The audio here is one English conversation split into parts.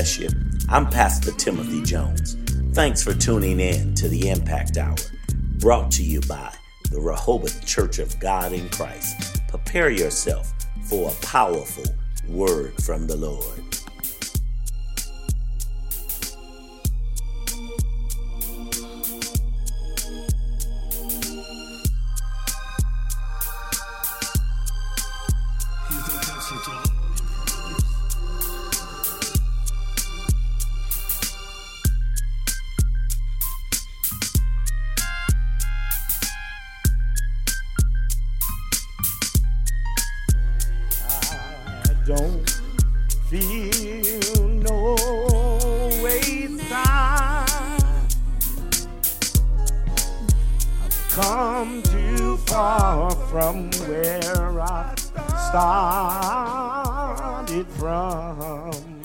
bless you. I'm Pastor Timothy Jones. Thanks for tuning in to the Impact Hour, brought to you by the Rehoboth Church of God in Christ. Prepare yourself for a powerful word from the Lord. Don't feel no waste time. I've come too far from where I started from.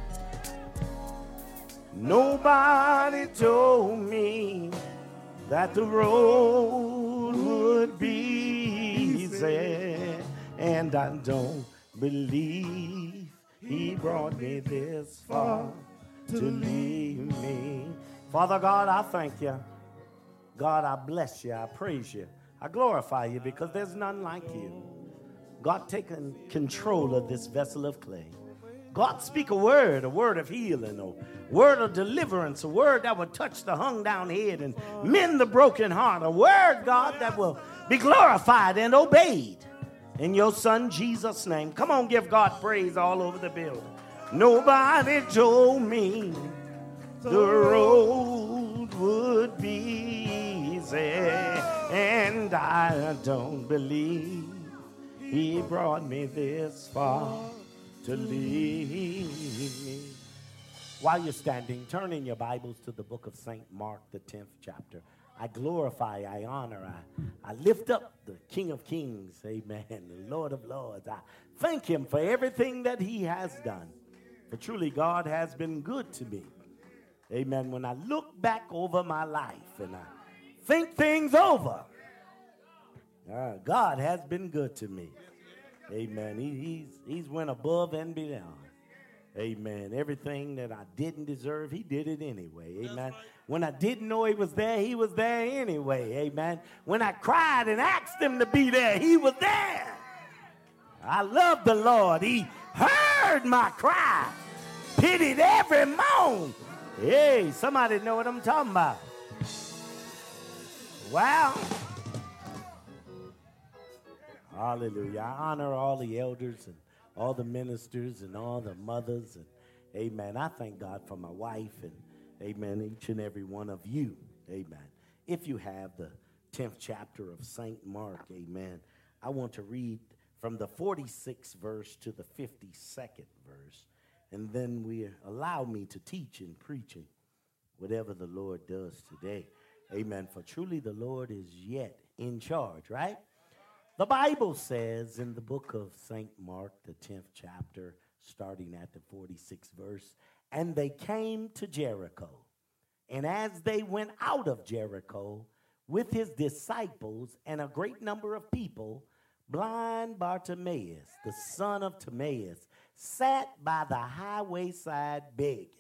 Nobody told me that the road would be easy, and I don't believe he brought me this far to leave me. Father God, I thank you. God, I bless you. I praise you. I glorify you because there's none like you. God, take control of this vessel of clay. God, speak a word of healing, a word of deliverance, a word that will touch the hung down head and mend the broken heart, a word, God, that will be glorified and obeyed. In your son Jesus' name. Come on, give God praise all over the building. Nobody told me the road would be easy, and I don't believe he brought me this far to leave me. While you're standing, turn in your Bibles to the book of St. Mark, the 10th chapter. I glorify, I honor, I lift up the King of Kings, amen, the Lord of Lords. I thank him for everything that he has done. For truly, God has been good to me. Amen. When I look back over my life and I think things over, God has been good to me. Amen. He's went above and beyond. Amen. Everything that I didn't deserve, he did it anyway. Amen. When I didn't know he was there anyway. Amen. When I cried and asked him to be there, he was there. I love the Lord. He heard my cry, pitied every moan. Hey, somebody know what I'm talking about. Wow. Hallelujah. I honor all the elders and all the ministers and all the mothers, and amen. I thank God for my wife and amen, each and every one of you, amen. If you have the 10th chapter of St. Mark, amen, I want to read from the 46th verse to the 52nd verse, and then allow me to teach and preach and whatever the Lord does today, amen, for truly the Lord is yet in charge, right? The Bible says in the book of St. Mark, the 10th chapter, starting at the 46th verse, and they came to Jericho. And as they went out of Jericho with his disciples and a great number of people, blind Bartimaeus, the son of Timaeus, sat by the highway side begging.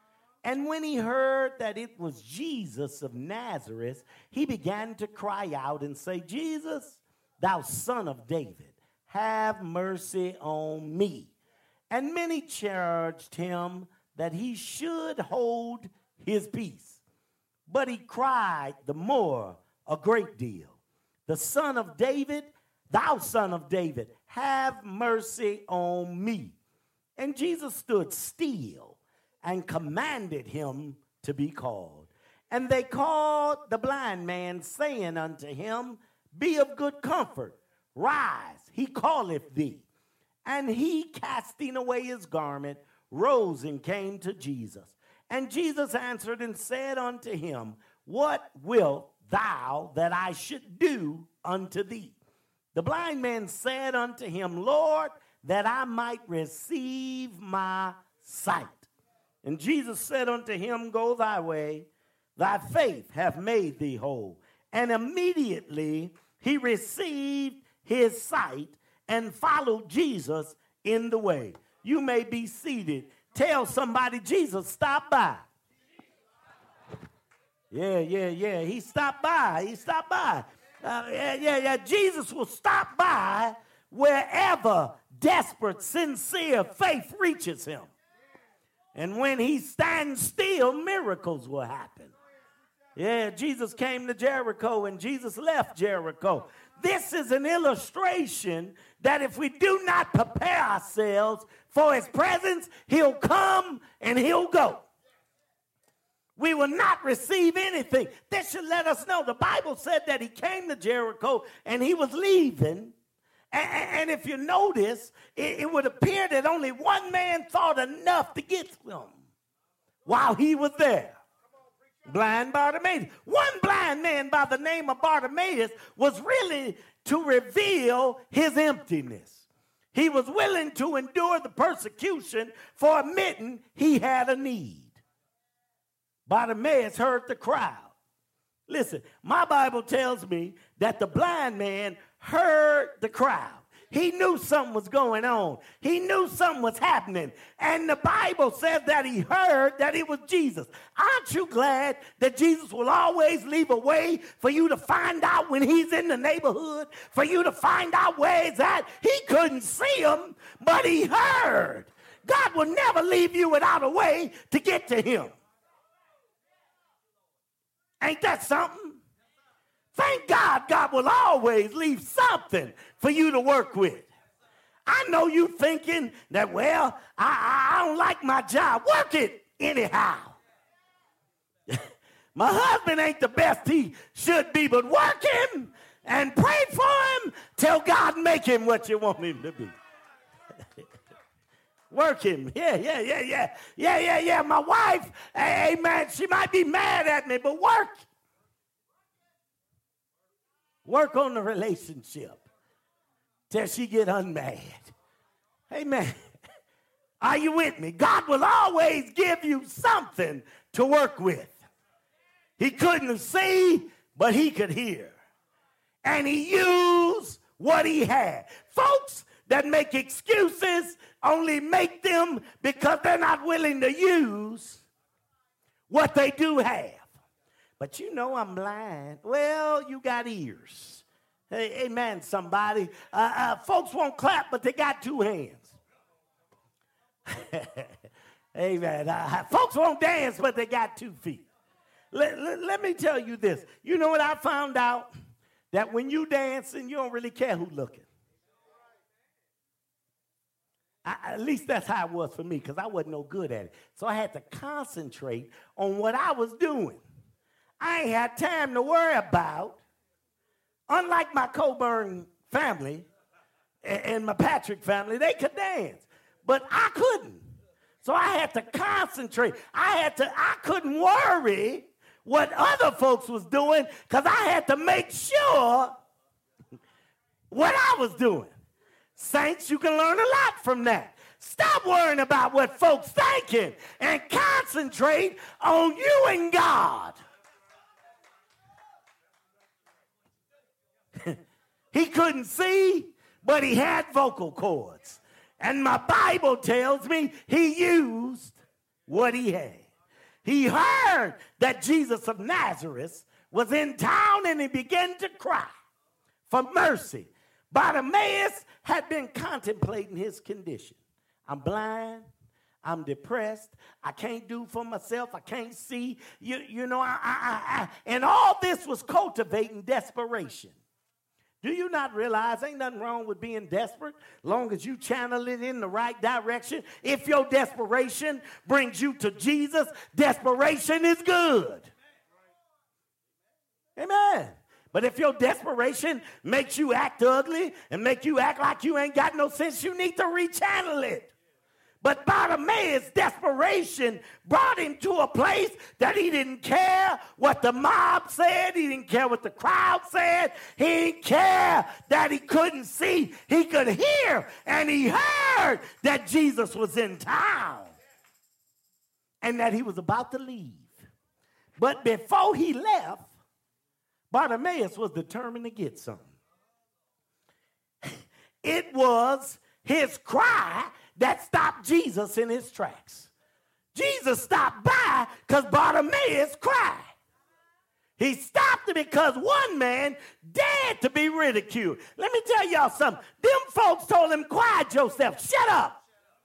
And when he heard that it was Jesus of Nazareth, he began to cry out and say, Jesus, thou son of David, have mercy on me. And many charged him that he should hold his peace. But he cried the more a great deal, the son of David, thou son of David, have mercy on me. And Jesus stood still and commanded him to be called. And they called the blind man, saying unto him, be of good comfort, rise, he calleth thee. And he, casting away his garment, rose and came to Jesus. And Jesus answered and said unto him, what wilt thou that I should do unto thee? The blind man said unto him, Lord, that I might receive my sight. And Jesus said unto him, go thy way, thy faith hath made thee whole. And immediately he received his sight and followed Jesus in the way. You may be seated. Tell somebody Jesus stopped by. Yeah. He stopped by. Jesus will stop by wherever desperate, sincere faith reaches him. And when he stands still, miracles will happen. Yeah, Jesus came to Jericho and Jesus left Jericho. This is an illustration that if we do not prepare ourselves for his presence, he'll come and he'll go. We will not receive anything. This should let us know. The Bible said that he came to Jericho and he was leaving. And if you notice, it would appear that only one man thought enough to get to him while he was there. Blind Bartimaeus. One blind man by the name of Bartimaeus was really to reveal his emptiness. He was willing to endure the persecution for admitting he had a need. Bartimaeus heard the crowd. Listen, my Bible tells me that the blind man heard the crowd. He knew something was going on. He knew something was happening. And the Bible says that he heard that it was Jesus. Aren't you glad that Jesus will always leave a way for you to find out when he's in the neighborhood, for you to find out where he's at? He couldn't see him, but he heard. God will never leave you without a way to get to him. Ain't that something? Thank God, God will always leave something for you to work with. I know you thinking that, well, I don't like my job. Work it anyhow. My husband ain't the best he should be, but work him and pray for him till God make him what you want him to be. Work him. Yeah. My wife, amen, she might be mad at me, but work. Work on the relationship till she get unmad. Amen. Are you with me? God will always give you something to work with. He couldn't see, but he could hear. And he used what he had. Folks that make excuses only make them because they're not willing to use what they do have. But you know I'm blind. Well, you got ears. Hey, amen, somebody. Folks won't clap, but they got two hands. Amen. Folks won't dance, but they got 2 feet. Let me tell you this. You know what I found out? That when you dancing, you don't really care who's looking. At least that's how it was for me, because I wasn't no good at it. So I had to concentrate on what I was doing. I ain't had time to worry about, unlike my Coburn family and my Patrick family, they could dance, but I couldn't. So I had to concentrate. I couldn't worry what other folks was doing because I had to make sure what I was doing. Saints, you can learn a lot from that. Stop worrying about what folks thinking and concentrate on you and God. He couldn't see, but he had vocal cords. And my Bible tells me he used what he had. He heard that Jesus of Nazareth was in town and he began to cry for mercy. Bartimaeus had been contemplating his condition. I'm blind. I'm depressed. I can't do for myself. I can't see. And all this was cultivating desperation. Do you not realize ain't nothing wrong with being desperate long as you channel it in the right direction? If your desperation brings you to Jesus, desperation is good. Amen. But if your desperation makes you act ugly and make you act like you ain't got no sense, you need to rechannel it. But Bartimaeus' desperation brought him to a place that he didn't care what the mob said. He didn't care what the crowd said. He didn't care that he couldn't see. He could hear, and he heard that Jesus was in town and that he was about to leave. But before he left, Bartimaeus was determined to get something. It was his cry that stopped Jesus in his tracks. Jesus stopped by because Bartimaeus cried. He stopped it because one man dared to be ridiculed. Let me tell y'all something. Them folks told him, quiet yourself. Shut up.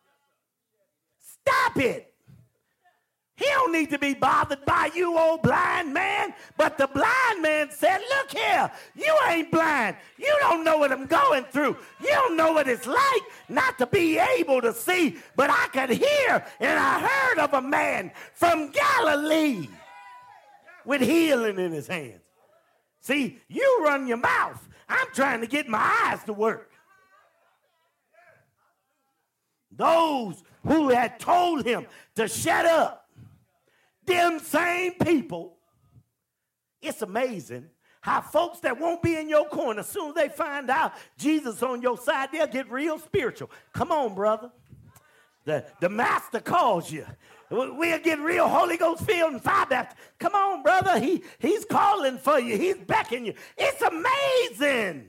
Stop it. He don't need to be bothered by you, old blind man. But the blind man said, look here, you ain't blind. You don't know what I'm going through. You don't know what it's like not to be able to see. But I could hear and I heard of a man from Galilee with healing in his hands. See, you run your mouth. I'm trying to get my eyes to work. Those who had told him to shut up, them same people, it's amazing how folks that won't be in your corner, as soon as they find out Jesus on your side, they'll get real spiritual. Come on, brother. The master calls you. We'll get real Holy Ghost filled and fire baptized. Come on, brother. He's calling for you. He's beckoning you. It's amazing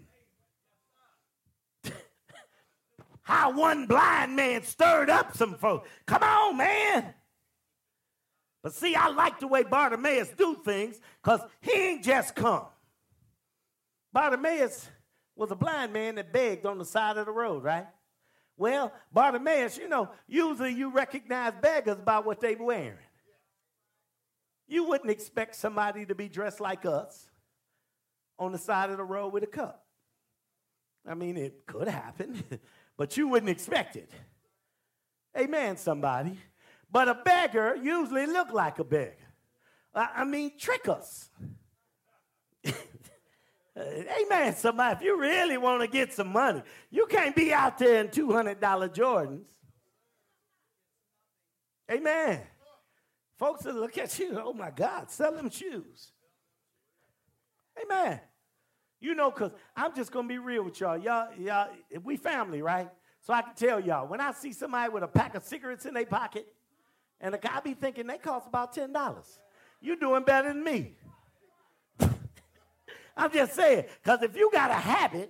how one blind man stirred up some folks. Come on, man. But see, I like the way Bartimaeus do things because he ain't just come. Bartimaeus was a blind man that begged on the side of the road, right? Well, Bartimaeus, usually you recognize beggars by what they're wearing. You wouldn't expect somebody to be dressed like us on the side of the road with a cup. I mean, it could happen, but you wouldn't expect it. Amen, somebody. But a beggar usually look like a beggar. Trick us. Amen, somebody. If you really want to get some money, you can't be out there in $200 Jordans. Amen. Folks will look at you, oh my God, sell them shoes. Amen. Because I'm just going to be real with y'all. Y'all, we family, right? So I can tell y'all, when I see somebody with a pack of cigarettes in their pocket, and the guy be thinking they cost about $10. You're doing better than me. I'm just saying, because if you got a habit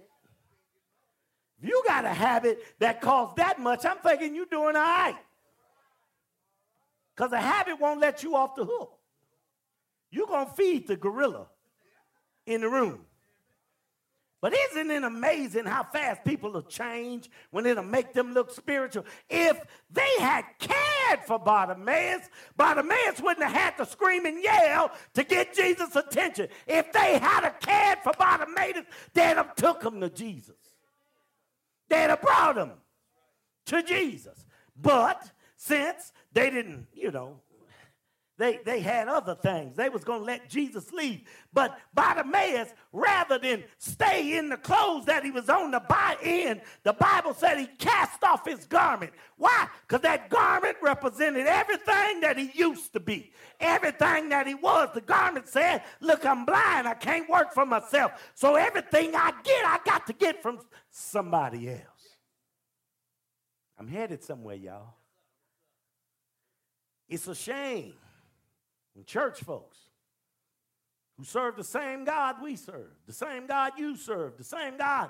that costs that much, I'm thinking you're doing all right. Because a habit won't let you off the hook. You're going to feed the gorilla in the room. But isn't it amazing how fast people will change when it'll make them look spiritual? If they had cared for Bartimaeus, Bartimaeus wouldn't have had to scream and yell to get Jesus' attention. If they had cared for Bartimaeus, they'd have took him to Jesus. They'd have brought him to Jesus. But since they didn't, They had other things. They was going to let Jesus leave. But Bartimaeus, rather than stay in the clothes that he was on to buy in, the Bible said he cast off his garment. Why? Because that garment represented everything that he used to be. Everything that he was. The garment said, look, I'm blind. I can't work for myself. So everything I get, I got to get from somebody else. I'm headed somewhere, y'all. It's a shame. And church folks who serve the same God we serve, the same God you serve, the same God,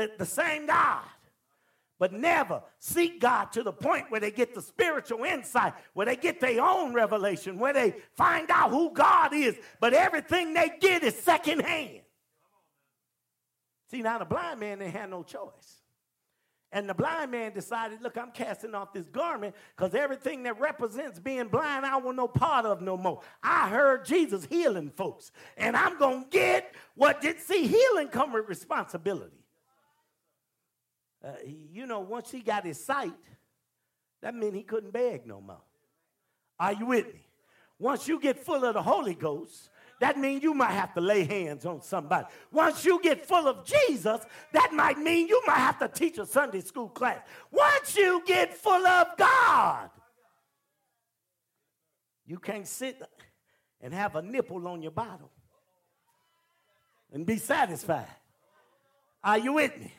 but never seek God to the point where they get the spiritual insight, where they get their own revelation, where they find out who God is, but everything they get is secondhand. See, now the blind man didn't have no choice. And the blind man decided, look, I'm casting off this garment because everything that represents being blind, I want no part of no more. I heard Jesus healing folks, and I'm going to get what did see healing come with responsibility. Once he got his sight, that meant he couldn't beg no more. Are you with me? Once you get full of the Holy Ghost, that means you might have to lay hands on somebody. Once you get full of Jesus, that might mean you might have to teach a Sunday school class. Once you get full of God, you can't sit and have a nipple on your bottle and be satisfied. Are you with me?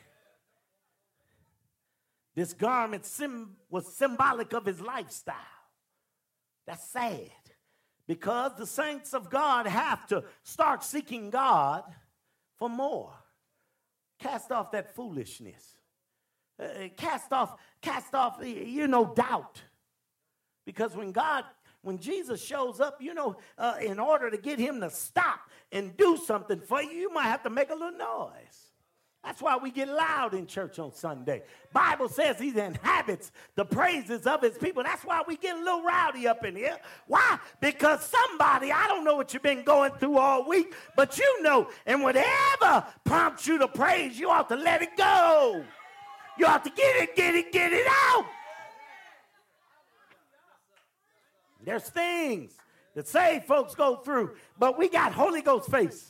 This garment was symbolic of his lifestyle. That's sad. Because the saints of God have to start seeking God for more. Cast off that foolishness. Cast off, doubt. Because when Jesus shows up, in order to get him to stop and do something for you, you might have to make a little noise. That's why we get loud in church on Sunday. Bible says he inhabits the praises of his people. That's why we get a little rowdy up in here. Why? Because somebody, I don't know what you've been going through all week, but and whatever prompts you to praise, you ought to let it go. You ought to get it out. There's things that saved folks go through, but we got Holy Ghost face.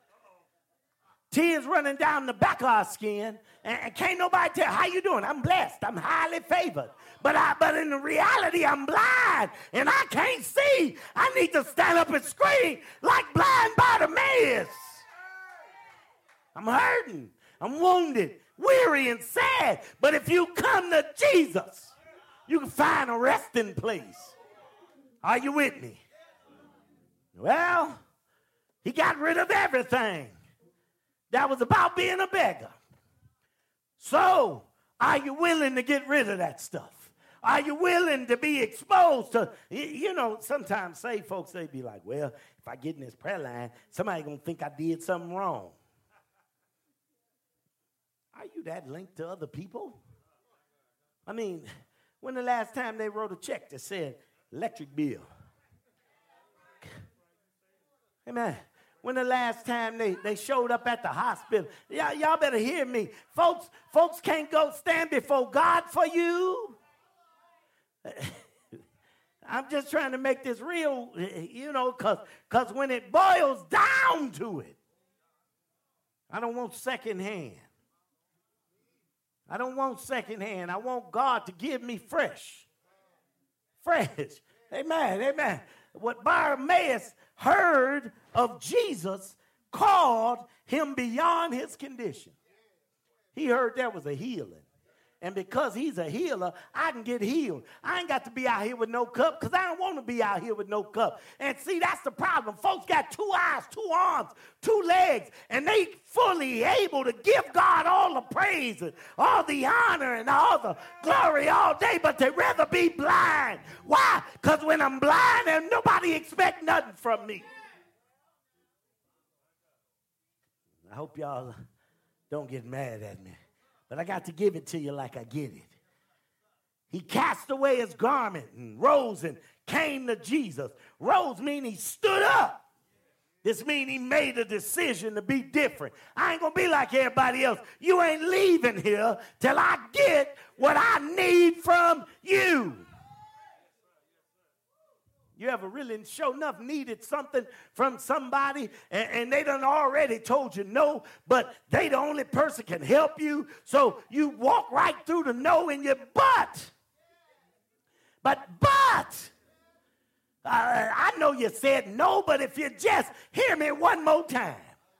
Tears running down the back of our skin, and can't nobody tell how you doing. I'm blessed. I'm highly favored. But in the reality, I'm blind, and I can't see. I need to stand up and scream like blind Bartimaeus. I'm hurting. I'm wounded, weary, and sad. But if you come to Jesus, you can find a resting place. Are you with me? Well, he got rid of everything that was about being a beggar. So, are you willing to get rid of that stuff? Are you willing to be exposed to, sometimes saved folks, they be like, well, if I get in this prayer line, somebody going to think I did something wrong. Are you that linked to other people? I mean, when the last time they wrote a check that said electric bill? Amen. When the last time they showed up at the hospital? Y'all better hear me. Folks can't go stand before God for you. I'm just trying to make this real, because when it boils down to it, I don't want secondhand. I don't want secondhand. I want God to give me fresh. Amen. What Bartimaeus heard of Jesus called him beyond his condition. He heard there was a healing. And because he's a healer, I can get healed. I ain't got to be out here with no cup because I don't want to be out here with no cup. And see, that's the problem. Folks got 2 eyes, 2 arms, 2 legs, and they fully able to give God all the praise and all the honor and all the glory all day, but they rather be blind. Why? Because when I'm blind, and nobody expect nothing from me. I hope y'all don't get mad at me. But I got to give it to you like I get it. He cast away his garment and rose and came to Jesus. Rose means he stood up. This means he made a decision to be different. I ain't going to be like everybody else. You ain't leaving here till I get what I need from you. You ever really sure enough needed something from somebody and they done already told you no, but they the only person can help you, so you walk right through the no in your butt. But I know you said no, but if you just hear me one more time.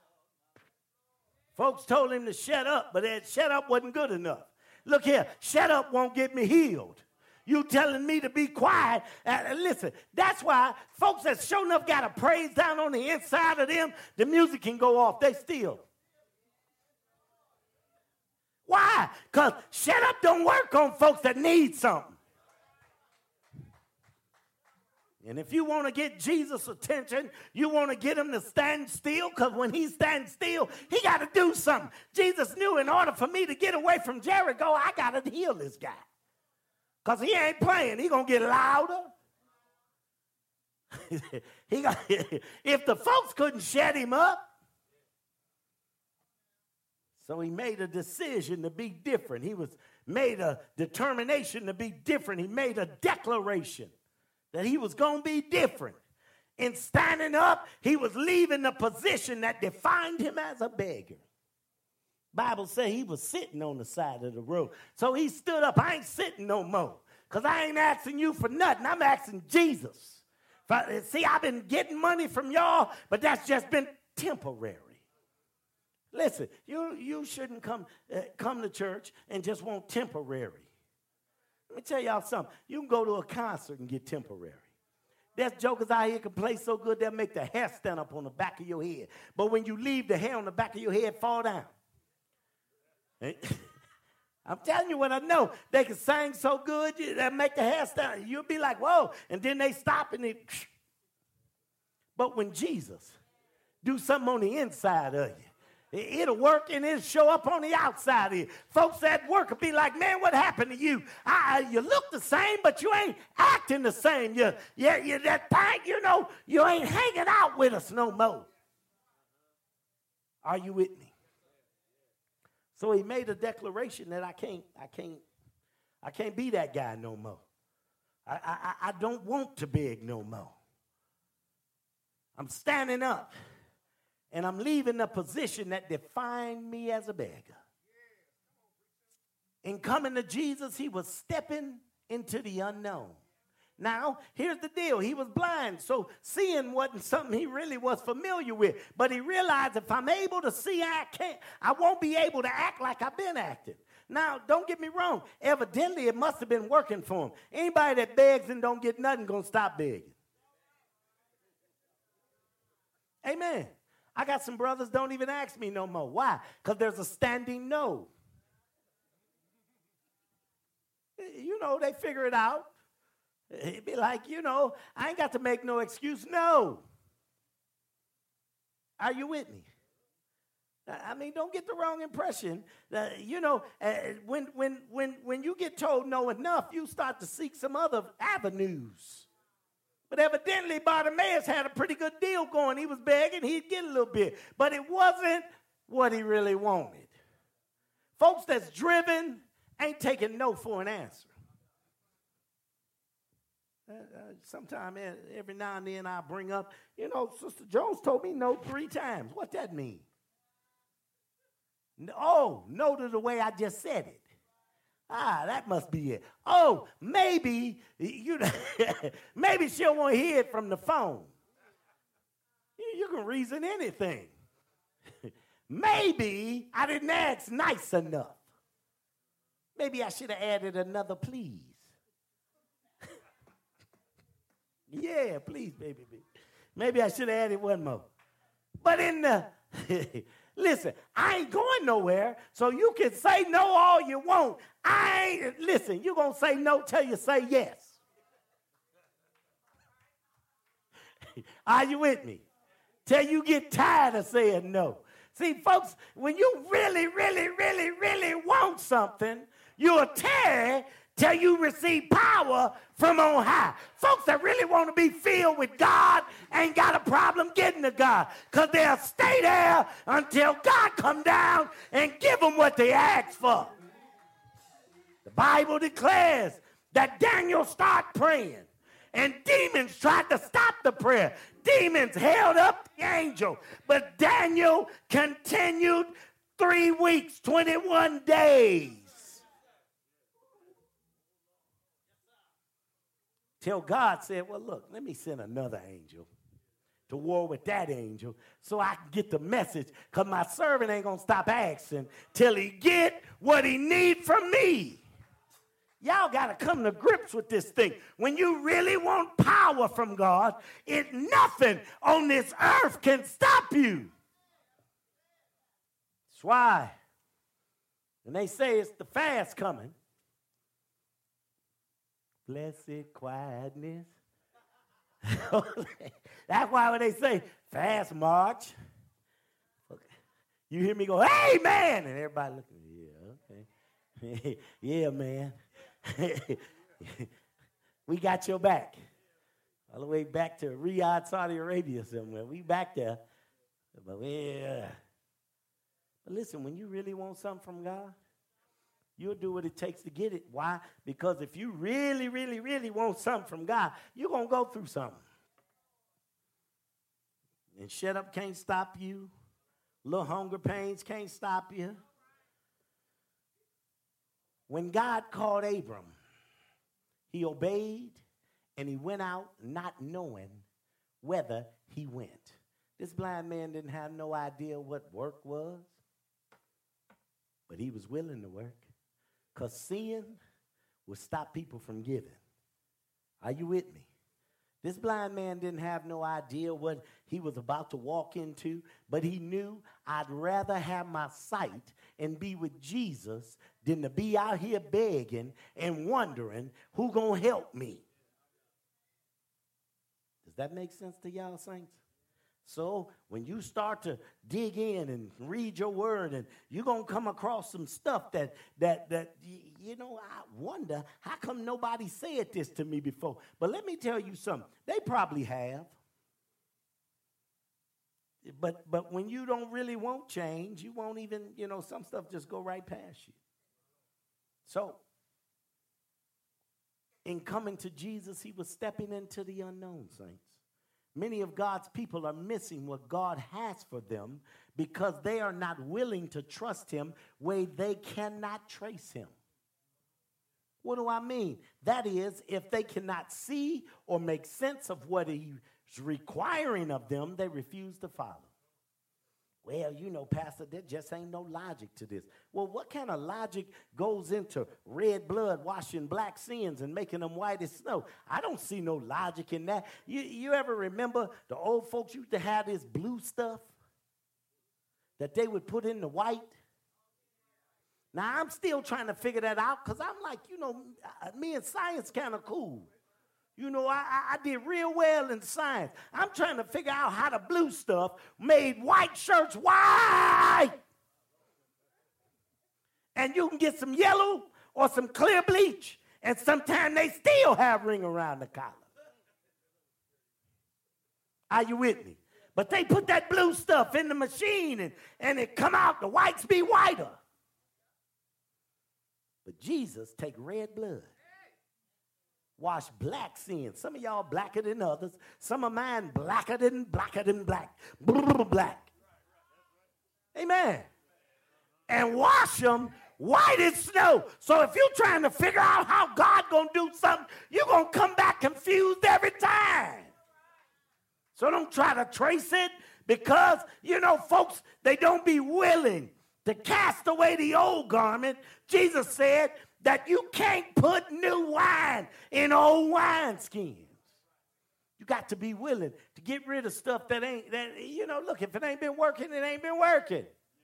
Folks told him to shut up, but that shut up wasn't good enough. Look here, shut up won't get me healed. You telling me to be quiet. Listen, that's why folks that sure enough got a praise down on the inside of them, the music can go off. They still. Why? Because shut up don't work on folks that need something. And if you want to get Jesus' attention, you want to get him to stand still, because when he stands still, he got to do something. Jesus knew in order for me to get away from Jericho, I got to heal this guy. Because he ain't playing. He going to get louder. If the folks couldn't shut him up. So he made a decision to be different. He made a determination to be different. He made a declaration that he was going to be different. In standing up, he was leaving the position that defined him as a beggar. Bible says he was sitting on the side of the road. So he stood up. I ain't sitting no more, because I ain't asking you for nothing. I'm asking Jesus. See, I've been getting money from y'all, but that's just been temporary. Listen, you shouldn't come to church and just want temporary. Let me tell y'all something. You can go to a concert and get temporary. There's jokers out here can play so good they'll make the hair stand up on the back of your head. But when you leave, the hair on the back of your head fall down. I'm telling you what I know. They can sing so good, they make the hair stand. You'll be like, whoa, and then they stop and it. But when Jesus do something on the inside of you, it'll work and it'll show up on the outside of you. Folks at work will be like, man, what happened to you? You look the same, but you ain't acting the same. You that thing, you ain't hanging out with us no more. Are you with me? So he made a declaration that I can't be that guy no more. I don't want to beg no more. I'm standing up, and I'm leaving a position that defined me as a beggar. In coming to Jesus, he was stepping into the unknown. Now, here's the deal. He was blind, so seeing wasn't something he really was familiar with. But he realized if I'm able to see, I won't be able to act like I've been acting. Now, don't get me wrong. Evidently, it must have been working for him. Anybody that begs and don't get nothing going to stop begging. Amen. I got some brothers don't even ask me no more. Why? Because there's a standing no. They figure it out. It'd be like, I ain't got to make no excuse. No. Are you with me? I mean, don't get the wrong impression. When you get told no enough, you start to seek some other avenues. But evidently, Bartimaeus had a pretty good deal going. He was begging, he'd get a little bit. But it wasn't what he really wanted. Folks that's driven ain't taking no for an answer. Sometime every now and then I bring up, Sister Jones told me no 3 times. What that mean? Oh, no to the way I just said it. That must be it. Oh, maybe, maybe she'll want to hear it from the phone. You can reason anything. Maybe I didn't ask nice enough. Maybe I should have added another please. Yeah, please, baby. Maybe I should have added one more. But listen, I ain't going nowhere, so you can say no all you want. Listen, you're going to say no till you say yes. Are you with me? Till you get tired of saying no. See, folks, when you really, really, really, really want something, you'll tarry till you receive power from on high. Folks that really want to be filled with God ain't got a problem getting to God, because they'll stay there until God come down and give them what they ask for. The Bible declares that Daniel started praying, and demons tried to stop the prayer. Demons held up the angel, but Daniel continued 3 weeks, 21 days. Till God said, well, look, let me send another angel to war with that angel so I can get the message, because my servant ain't going to stop asking till he get what he need from me. Y'all got to come to grips with this thing. When you really want power from God, nothing on this earth can stop you. That's why when they say it's the fast coming, blessed quietness. That's why when they say fast march, you hear me go, amen, and everybody looking, yeah, okay. Yeah, man. We got your back. All the way back to Riyadh, Saudi Arabia somewhere. We back there. But listen, when you really want something from God, you'll do what it takes to get it. Why? Because if you really, really, really want something from God, you're going to go through something. And shut up can't stop you. Little hunger pains can't stop you. When God called Abram, he obeyed and he went out not knowing whether he went. This blind man didn't have no idea what work was, but he was willing to work. Because sin will stop people from giving. Are you with me? This blind man didn't have no idea what he was about to walk into, but he knew, I'd rather have my sight and be with Jesus than to be out here begging and wondering who gonna help me. Does that make sense to y'all, saints? So when you start to dig in and read your word, and you're going to come across some stuff that I wonder, how come nobody said this to me before? But let me tell you something. They probably have. But when you don't really want change, you won't even, some stuff just go right past you. So in coming to Jesus, he was stepping into the unknown, saints. Many of God's people are missing what God has for them because they are not willing to trust him where they cannot trace him. What do I mean? That is, if they cannot see or make sense of what he's requiring of them, they refuse to follow. Well, Pastor, there just ain't no logic to this. Well, what kind of logic goes into red blood washing black sins and making them white as snow? I don't see no logic in that. You ever remember the old folks used to have this blue stuff that they would put in the white? Now, I'm still trying to figure that out because I'm like, me and science kind of cool. I did real well in science. I'm trying to figure out how the blue stuff made white shirts white. And you can get some yellow or some clear bleach, and sometimes they still have ring around the collar. Are you with me? But they put that blue stuff in the machine, and it come out, the whites be whiter. But Jesus take red blood. Wash black sin. Some of y'all blacker than others. Some of mine blacker than black. Black. Amen. And wash them white as snow. So if you're trying to figure out how God gonna do something, you're gonna come back confused every time. So don't try to trace it because, folks, they don't be willing to cast away the old garment. Jesus said that you can't put new wine in old wineskins. You got to be willing to get rid of stuff that look, if it ain't been working, it ain't been working.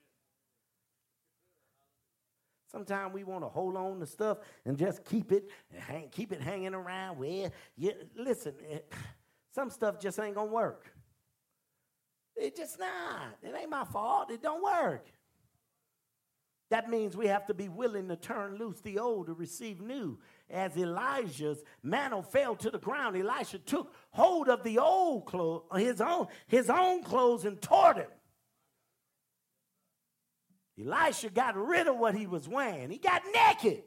Sometimes we want to hold on to stuff and just keep it hanging around. Well, listen, some stuff just ain't going to work. It just not. It ain't my fault. It don't work. That means we have to be willing to turn loose the old to receive new. As Elijah's mantle fell to the ground, Elisha took hold of the old clothes, his own clothes, and tore them. Elisha got rid of what he was wearing. He got naked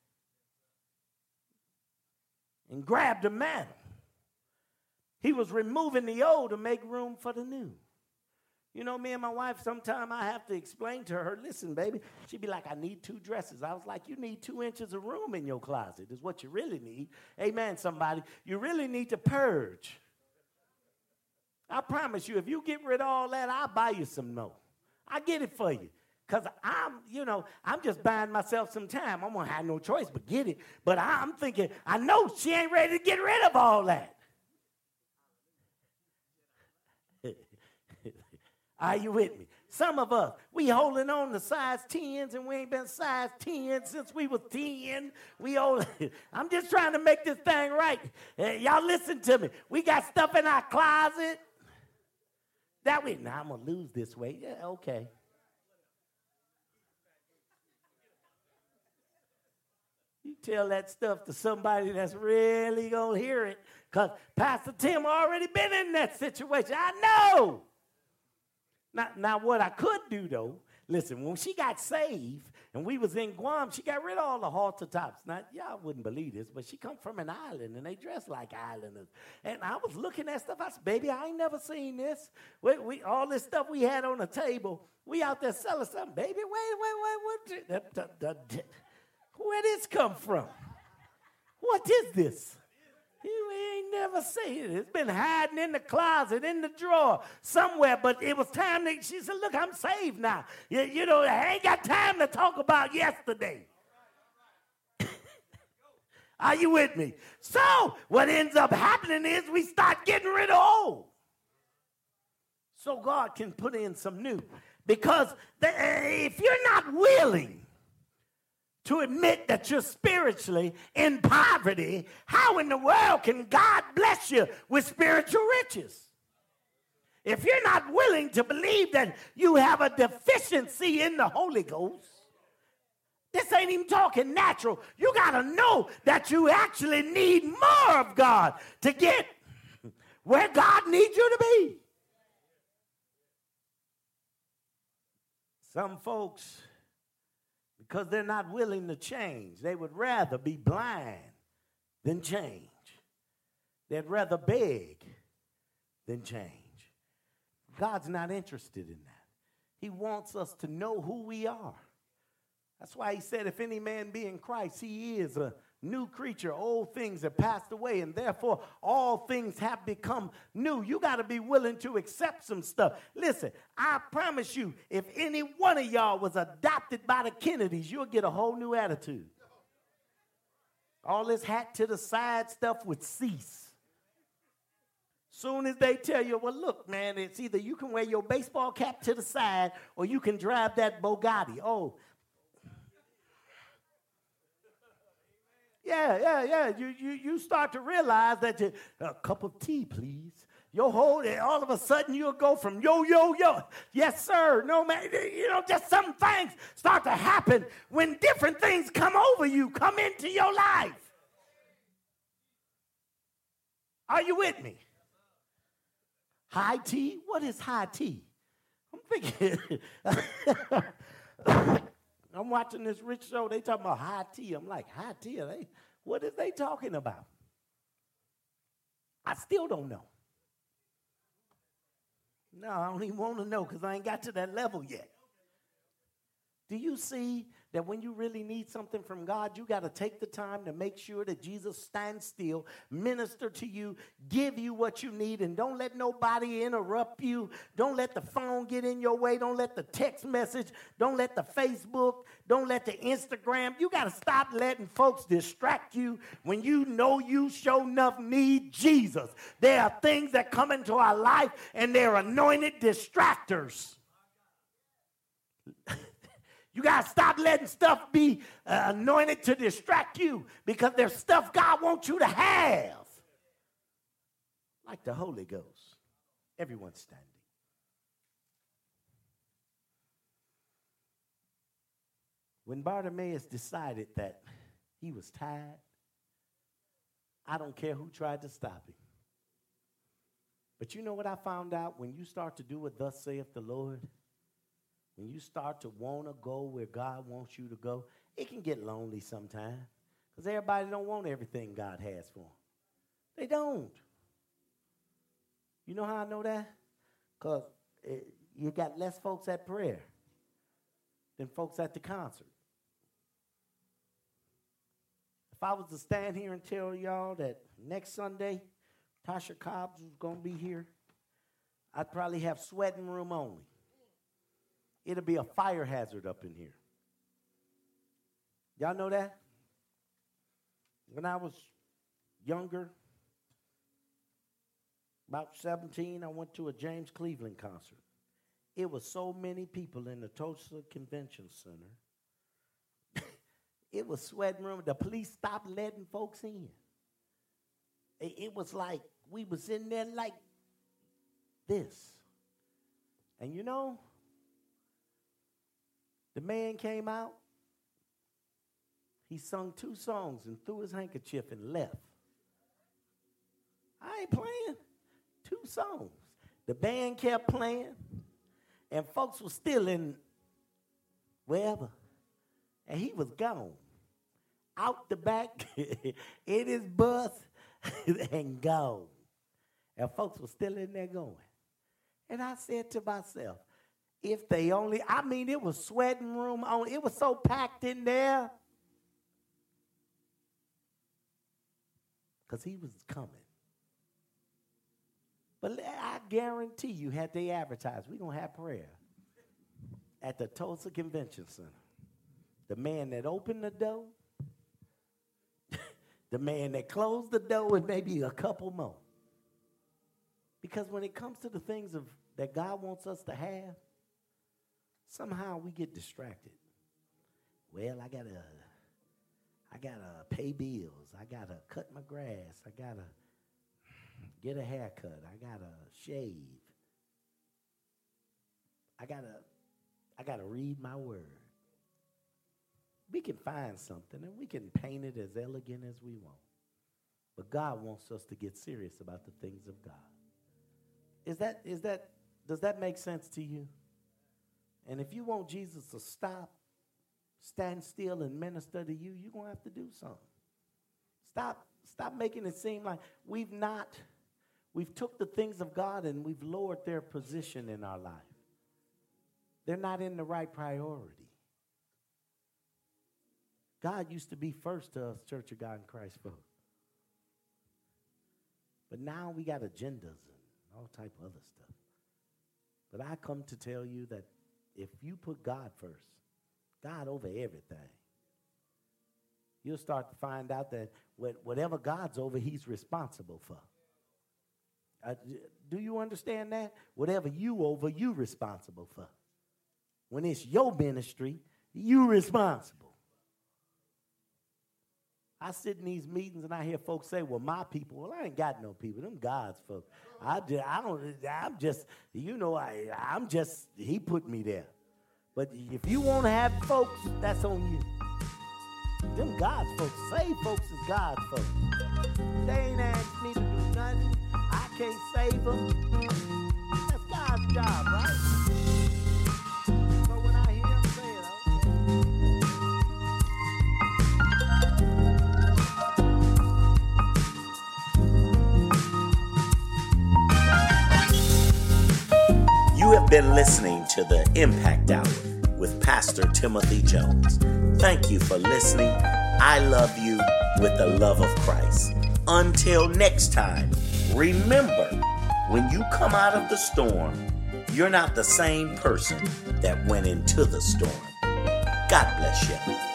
and grabbed a mantle. He was removing the old to make room for the new. Me and my wife, sometimes I have to explain to her, listen, baby. She'd be like, I need 2 dresses. I was like, you need 2 inches of room in your closet is what you really need. Amen, somebody. You really need to purge. I promise you, if you get rid of all that, I'll buy you some more. I get it for you. Because I'm just buying myself some time. I'm going to have no choice but get it. But I'm thinking, I know she ain't ready to get rid of all that. Are you with me? Some of us, we holding on to size 10s, and we ain't been size 10 since we was 10. I'm just trying to make this thing right. Y'all listen to me. We got stuff in our closet that I'm going to lose this weight. Yeah, okay. You tell that stuff to somebody that's really going to hear it, because Pastor Tim already been in that situation. I know. Now, what I could do, though, listen, when she got saved and we was in Guam, she got rid of all the halter tops. Now, y'all wouldn't believe this, but she come from an island, and they dress like islanders. And I was looking at stuff. I said, baby, I ain't never seen this. We all this stuff we had on the table, we out there selling something. Baby, wait, where this come from? What is this? You ain't never seen it. It's been hiding in the closet, in the drawer, somewhere. But it was time she said, look, I'm saved now. I ain't got time to talk about yesterday. Are you with me? So what ends up happening is we start getting rid of old. So God can put in some new. Because if you're not willing to admit that you're spiritually in poverty, how in the world can God bless you with spiritual riches? If you're not willing to believe that you have a deficiency in the Holy Ghost, this ain't even talking natural. You got to know that you actually need more of God to get where God needs you to be. Some folks, because they're not willing to change, they would rather be blind than change. They'd rather beg than change. God's not interested in that. He wants us to know who we are. That's why he said, if any man be in Christ, he is a new creature. Old things have passed away, and therefore all things have become new. You got to be willing to accept some stuff. Listen, I promise you, if any one of y'all was adopted by the Kennedys, you'll get a whole new attitude. All this hat to the side stuff would cease. Soon as they tell you, well, look, man, it's either you can wear your baseball cap to the side or you can drive that Bugatti. Oh, yeah. You start to realize that a cup of tea, please. All of a sudden you'll go from yo. Yes, sir. No, man. Just some things start to happen when different things come over you, come into your life. Are you with me? High tea? What is high tea? I'm thinking, I'm watching this rich show. They talking about high tea. I'm like, high tea? What is they talking about? I still don't know. No, I don't even want to know because I ain't got to that level yet. Do you see that when you really need something from God, you got to take the time to make sure that Jesus stands still, minister to you, give you what you need, and don't let nobody interrupt you. Don't let the phone get in your way. Don't let the text message, don't let the Facebook, don't let the Instagram. You got to stop letting folks distract you when you know you sure enough need Jesus. There are things that come into our life, and they're anointed distractors. You got to stop letting stuff be anointed to distract you because there's stuff God wants you to have. Like the Holy Ghost. Everyone standing. When Bartimaeus decided that he was tired, I don't care who tried to stop him. But you know what I found out? When you start to do what thus saith the Lord, when you start to want to go where God wants you to go, it can get lonely sometimes because everybody don't want everything God has for them. They don't. You know how I know that? Because you got less folks at prayer than folks at the concert. If I was to stand here and tell y'all that next Sunday, Tasha Cobbs was going to be here, I'd probably have sweating room only. It'll be a fire hazard up in here. Y'all know that? When I was younger, about 17, I went to a James Cleveland concert. It was so many people in the Tulsa Convention Center. It was sweating room. The police stopped letting folks in. It was like we was in there like this. And you know, the man came out, he sung 2 songs and threw his handkerchief and left. I ain't playing. 2 songs. The band kept playing, and folks were still in wherever. And he was gone. Out the back, in his bus, and gone. And folks were still in there going. And I said to myself, if they only, it was sweating room on. It was so packed in there. Because he was coming. But I guarantee you, had they advertised, we're going to have prayer at the Tulsa Convention Center. The man that opened the door, the man that closed the door, and maybe a couple more. Because when it comes to the things that God wants us to have, somehow we get distracted. Well, I gotta pay bills. I gotta cut my grass. I gotta get a haircut. I gotta shave. I gotta read my word. We can find something and we can paint it as elegant as we want. But God wants us to get serious about the things of God. Does that make sense to you? And if you want Jesus to stop, stand still, and minister to you, you're going to have to do something. Stop making it seem like we've took the things of God and we've lowered their position in our life. They're not in the right priority. God used to be first to us, Church of God in Christ folks. But now we got agendas and all type of other stuff. But I come to tell you that if you put God first, God over everything, you'll start to find out that whatever God's over, he's responsible for. Do you understand that? Whatever you over, you responsible for. When it's your ministry, you responsible. I sit in these meetings and I hear folks say, well, my people. Well, I ain't got no people. Them God's folks. He put me there. But if you want to have folks, that's on you. Them God's folks. Saved folks is God's folks. They ain't asked me to do nothing. I can't save them. That's God's job, right? So when I hear him say it, You have been listening to the Impact Hour with Pastor Timothy Jones. Thank you for listening. I love you with the love of Christ. Until next time, remember, when you come out of the storm, you're not the same person that went into the storm. God bless you.